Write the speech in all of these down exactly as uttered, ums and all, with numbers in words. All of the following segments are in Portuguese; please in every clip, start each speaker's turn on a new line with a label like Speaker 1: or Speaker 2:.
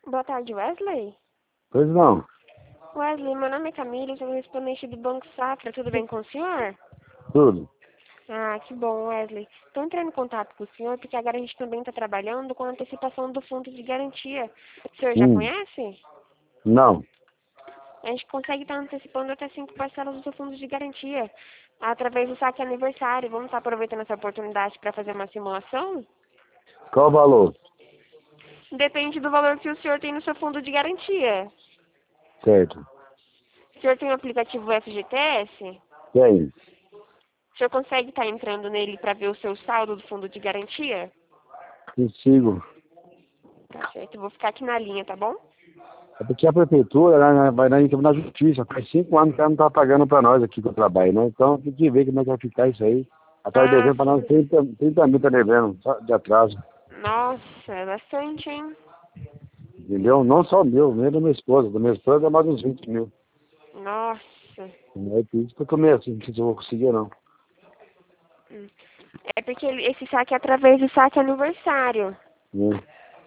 Speaker 1: Boa tarde, Wesley.
Speaker 2: Pois não.
Speaker 1: Wesley, meu nome é Camila, eu sou correspondente do Banco Safra. Tudo bem com o senhor?
Speaker 2: Tudo.
Speaker 1: Ah, que bom, Wesley. Estou entrando em contato com o senhor porque agora a gente também está trabalhando com a antecipação do fundo de garantia. O senhor já
Speaker 2: Hum.
Speaker 1: conhece?
Speaker 2: Não.
Speaker 1: A gente consegue estar antecipando até cinco parcelas do seu fundo de garantia através do saque aniversário. Vamos estar aproveitando essa oportunidade para fazer uma simulação?
Speaker 2: Qual o valor?
Speaker 1: Depende do valor que o senhor tem no seu fundo de garantia.
Speaker 2: Certo.
Speaker 1: O senhor tem o aplicativo F G T S?
Speaker 2: Tem.
Speaker 1: O senhor consegue estar entrando nele para ver o seu saldo do fundo de garantia?
Speaker 2: Consigo.
Speaker 1: Tá certo, eu vou ficar aqui na linha, tá bom?
Speaker 2: É porque a prefeitura né, vai na, na justiça. Faz cinco anos que ela não está pagando para nós aqui que eu trabalho, né? Então tem que ver como é que vai ficar isso aí. Ela está
Speaker 1: Ah,
Speaker 2: devendo para nós
Speaker 1: sim.
Speaker 2: trinta, trinta mil, está devendo só de atraso.
Speaker 1: Nossa, é bastante, hein?
Speaker 2: Entendeu? Não só o meu, nem da minha esposa. Da minha esposa é mais uns vinte mil.
Speaker 1: Nossa.
Speaker 2: Não é isso que eu começo, não sei se eu vou conseguir não.
Speaker 1: Hum. É porque ele- esse saque é através do saque aniversário.
Speaker 2: Né?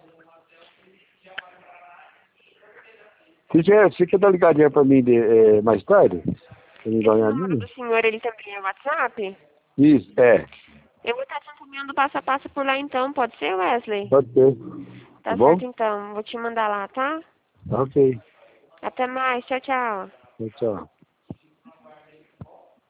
Speaker 2: Se quer, se quer dar ligadinha para mim de, é, mais tarde, pra me dar
Speaker 1: Esse
Speaker 2: uma
Speaker 1: número
Speaker 2: olhadinha?
Speaker 1: do senhor, ele também é WhatsApp?
Speaker 2: Isso, é.
Speaker 1: Eu vou estar te encaminhando passo a passo por lá então, pode ser, Wesley?
Speaker 2: Pode ser. Tá
Speaker 1: Tá
Speaker 2: bom?
Speaker 1: certo então, vou te mandar lá, tá?
Speaker 2: Ok.
Speaker 1: Até mais, tchau, tchau.
Speaker 2: Tchau, tchau.